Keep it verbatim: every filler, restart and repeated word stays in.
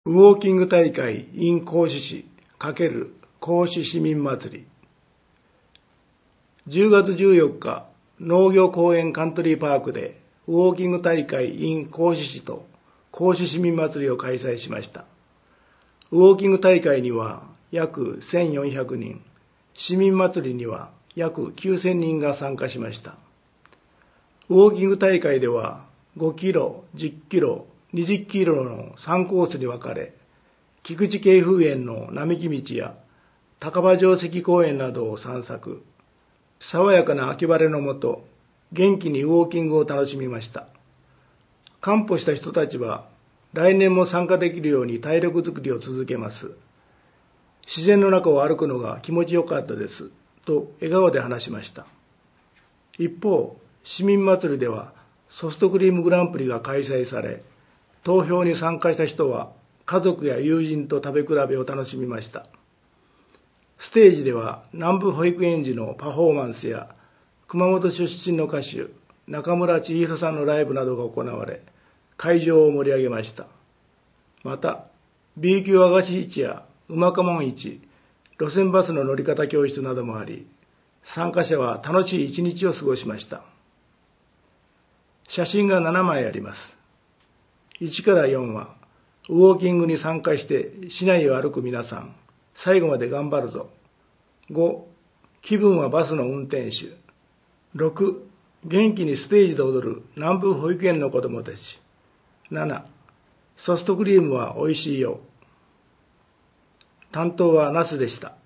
ウォーキング大会 in 合志市×合志市民祭り。じゅうがつじゅうよっか、農業公園カントリーパークでウォーキング大会 in 合志市と合志市民祭りを開催しました。ウォーキング大会には約せんよんひゃくにん、市民祭りには約きゅうせんにんが参加しました。ウォーキング大会ではごキロ、じっキロ、にじゅっキロのさんコースに分かれ、菊池渓風園の並木道や高場城跡公園などを散策、爽やかな秋晴れのもと、元気にウォーキングを楽しみました。完歩した人たちは来年も参加できるように体力づくりを続けます。自然の中を歩くのが気持ちよかったです、と笑顔で話しました。一方、市民祭りではソフトクリームグランプリが開催され、投票に参加した人は家族や友人と食べ比べを楽しみました。ステージでは南部保育園児のパフォーマンスや熊本出身の歌手中村千尋さんのライブなどが行われ、会場を盛り上げました。また B 級和菓子市やうまかもん市、路線バスの乗り方教室などもあり、参加者は楽しい一日を過ごしました。写真がななまいあります。いちからよんはウォーキングに参加して市内を歩く皆さん、最後まで頑張るぞ。ご、気分はバスの運転手。ろく、元気にステージで踊る南部保育園の子どもたち。なな、ソフトクリームはおいしいよ。担当はナスでした。